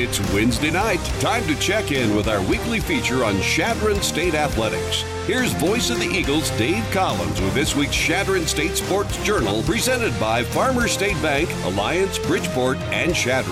It's Wednesday night. Time to check in with our weekly feature on Chadron State Athletics. Here's Voice of the Eagles, Dave Collins, with this week's Chadron State Sports Journal, presented by Farmers State Bank, Alliance, Bridgeport, and Chadron.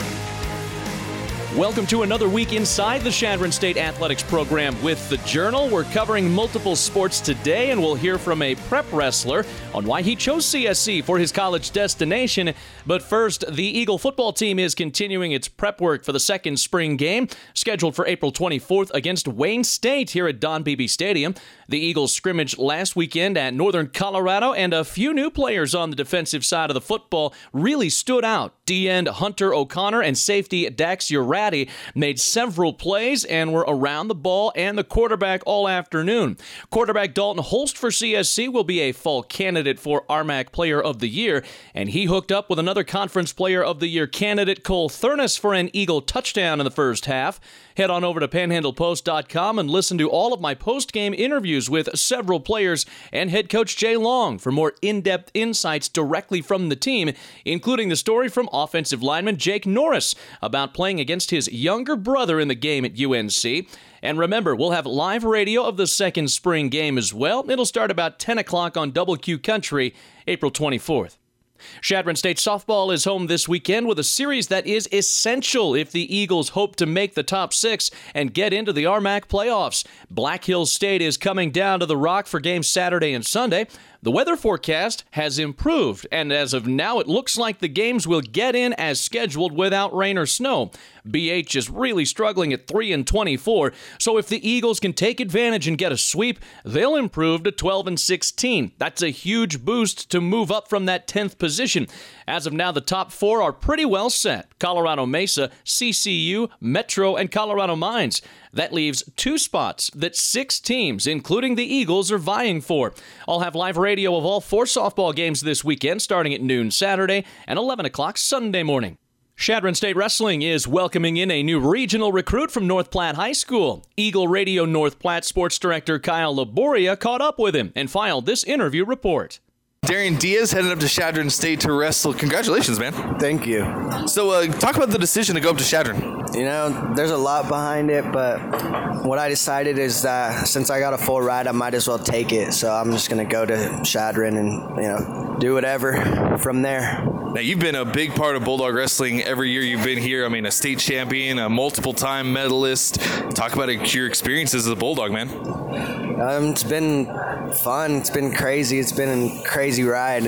Welcome to another week inside the Chadron State Athletics program with the Journal. We're covering multiple sports today, and we'll hear from a prep wrestler on why he chose CSC for his college destination. But first, the Eagle football team is continuing its prep work for the second spring game, scheduled for April 24th against Wayne State here at Don Beebe Stadium. The Eagles scrimmaged last weekend at Northern Colorado, and a few new players on the defensive side of the football really stood out. D-end Hunter O'Connor and safety Dax Urati made several plays and were around the ball and the quarterback all afternoon. Quarterback Dalton Holst for CSC will be a fall candidate for RMAC Player of the Year, and he hooked up with another Conference Player of the Year candidate, Cole Thurnis, for an Eagle touchdown in the first half. Head on over to PanhandlePost.com and listen to all of my post-game interviews with several players and head coach Jay Long for more in-depth insights directly from the team, including the story from offensive lineman Jake Norris about playing against his younger brother in the game at UNC. And remember, we'll have live radio of the second spring game as well. It'll start about 10 o'clock on Double Q Country, April 24th. Chadron State softball is home this weekend with a series that is essential if the Eagles hope to make the top six and get into the RMAC playoffs. Black Hills State is coming down to the Rock for games Saturday and Sunday. The weather forecast has improved, and as of now, it looks like the games will get in as scheduled without rain or snow. BH is really struggling at 3-24, so if the Eagles can take advantage and get a sweep, they'll improve to 12-16. That's a huge boost to move up from that 10th position. As of now, the top four are pretty well set: Colorado Mesa, CCU, Metro, and Colorado Mines. That leaves two spots that six teams, including the Eagles, are vying for. I'll have live radio of all four softball games this weekend, starting at noon Saturday and 11 o'clock Sunday morning. Chadron State Wrestling is welcoming in a new regional recruit from North Platte High School. Eagle Radio North Platte Sports Director Kyle Laboria caught up with him and filed this interview report. Darian Diaz headed up to Chadron State to wrestle. Congratulations, man. Thank you. So talk about the decision to go up to Chadron. You know, there's a lot behind it, but what I decided is that since I got a full ride, I might as well take it. So I'm just going to go to Chadron and, do whatever from there. Now, you've been a big part of Bulldog Wrestling every year you've been here. I mean, a state champion, a multiple-time medalist. Talk about your experiences as a Bulldog, man. It's been fun. It's been crazy. It's been a crazy ride,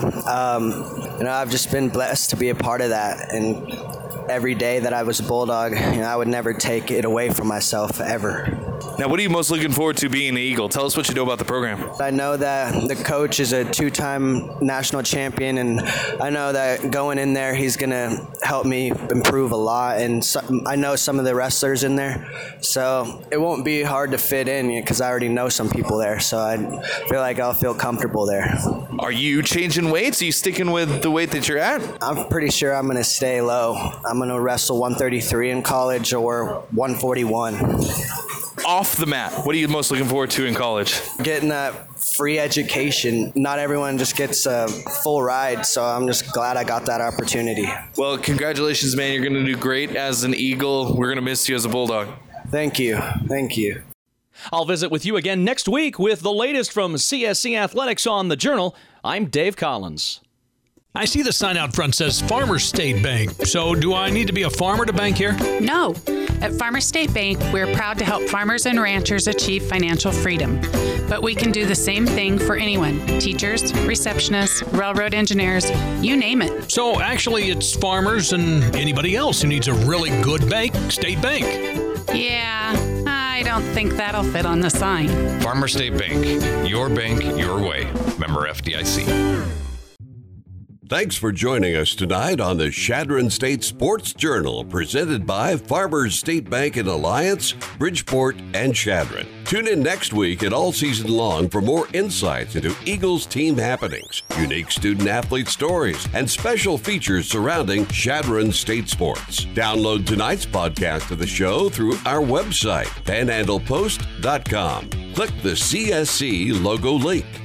I've just been blessed to be a part of that. And every day that I was a Bulldog, I would never take it away from myself ever. Now, what are you most looking forward to being an Eagle? Tell us what you know about the program. I know that the coach is a two-time national champion, and I know that going in there, he's going to help me improve a lot. And I know some of the wrestlers in there, so it won't be hard to fit in because I already know some people there. So I feel like I'll feel comfortable there. Are you changing weights? Are you sticking with the weight that you're at? I'm pretty sure I'm going to stay low. I'm going to wrestle 133 in college or 141. Off the mat, what are you most looking forward to in college? Getting that free education. Not everyone just gets a full ride, so I'm just glad I got that opportunity. Well, congratulations, man. You're going to do great as an Eagle. We're going to miss you as a Bulldog. Thank you. Thank you. I'll visit with you again next week with the latest from CSC Athletics on the Journal. I'm Dave Collins. I see the sign out front says Farmers State Bank. So do I need to be a farmer to bank here? No. At Farmers State Bank, we're proud to help farmers and ranchers achieve financial freedom. But we can do the same thing for anyone. Teachers, receptionists, railroad engineers, you name it. So actually it's farmers and anybody else who needs a really good bank, State Bank. Yeah, I don't think that'll fit on the sign. Farmers State Bank. Your bank, your way. Member FDIC. Thanks for joining us tonight on the Chadron State Sports Journal, presented by Farmers State Bank and Alliance, Bridgeport, and Chadron. Tune in next week and all season long for more insights into Eagles team happenings, unique student-athlete stories, and special features surrounding Chadron State sports. Download tonight's podcast of the show through our website, PanhandlePost.com. Click the CSC logo link.